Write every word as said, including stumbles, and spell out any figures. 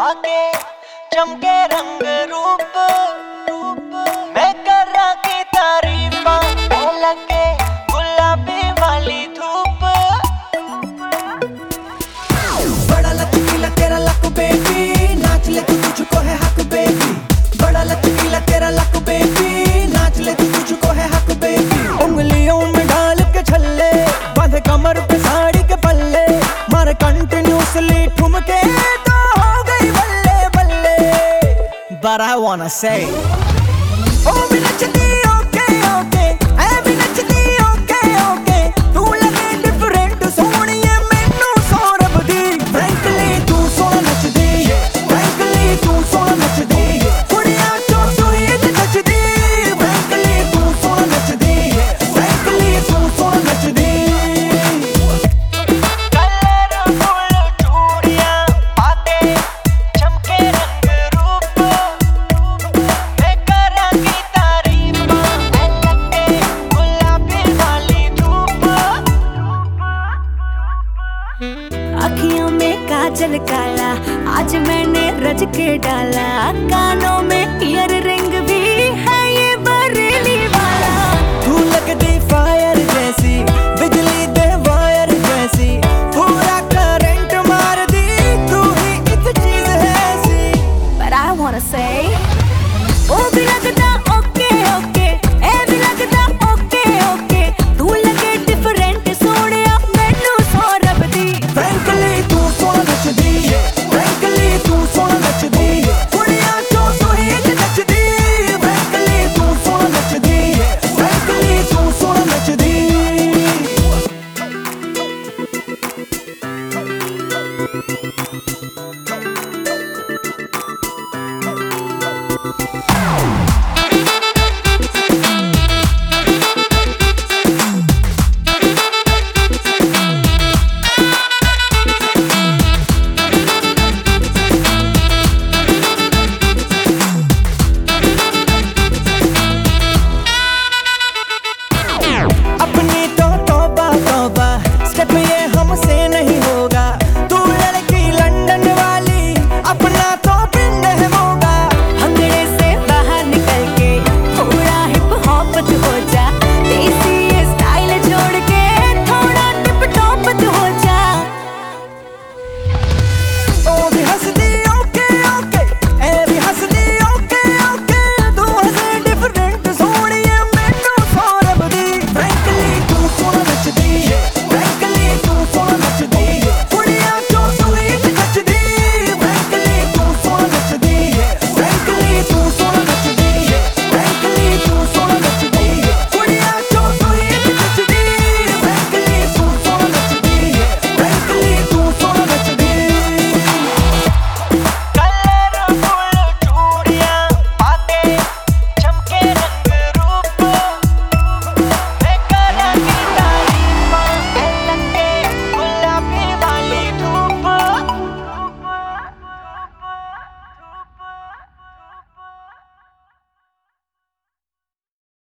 पाके चमके रंग रूप मैं कर रहा की तारीफा लगे गुलाबी वाली धूप। बड़ा लचकीला तेरा लक बेबी, नाच ले तू तुझको है हक बेबी। बड़ा लचकीला तेरा लक बेबी, नाच ले तू तुझको है हक बेबी। उंगलियों में डाल के छल्ले, बांधे कमर पे साड़ी के पल्ले, मारे कंटिन्यूसली ठुमके तो हो गई बल्ले बल्ले। But I wanna say, oh भी नचती ओके ओके, ऐ भी नचती ओके ओके, तू लगे डिफरेंट सोहणिए मैनू सौरभ दी। Frankly तू सोहना नचदी, frankly तू सोहना नचदी, कुड़ियां चो सुई ते नचदी। Frankly तू सोहना नचदी, frankly तू सोहना नचदी। अखियों में काजल काला आज मैंने रच के डाला, कानों में ईयर रिंग भी है ये बरेली वाला। तू लगदी फायर